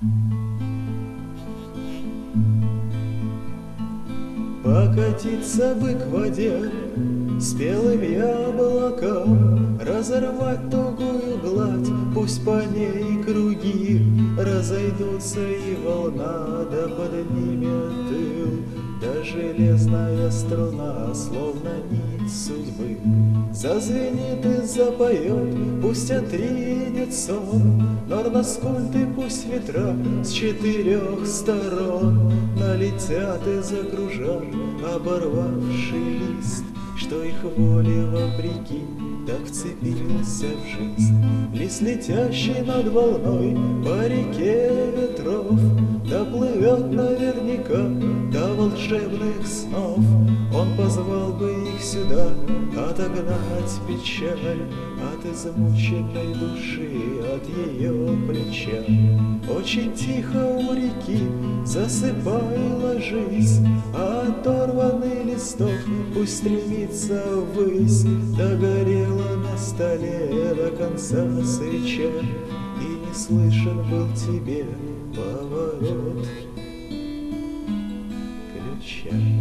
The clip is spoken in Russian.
Покатиться бы к воде спелым яблоком, разорвать тугую гладь, пусть по ней круги разойдутся, и волна да поднимет тыл. Да железная струна, словно нить судьбы, зазвенит и запоет, пусть отринет сон. Норноскольды пусть ветра с 4 сторон налетят и закружат оборвавший лист, что их воле вопреки так вцепился в жизнь. Лист, летящий над волной по реке ветров, доплывет наверняка до волшебных снов. Он позвал бы их сюда отогнать печаль от измученной души, от ее плеча. Очень тихо у реки засыпала жизнь, а оторванный листок пусть стремится ввысь. Догорела на столе до конца свеча, и не слышен был тебе поворот ключа.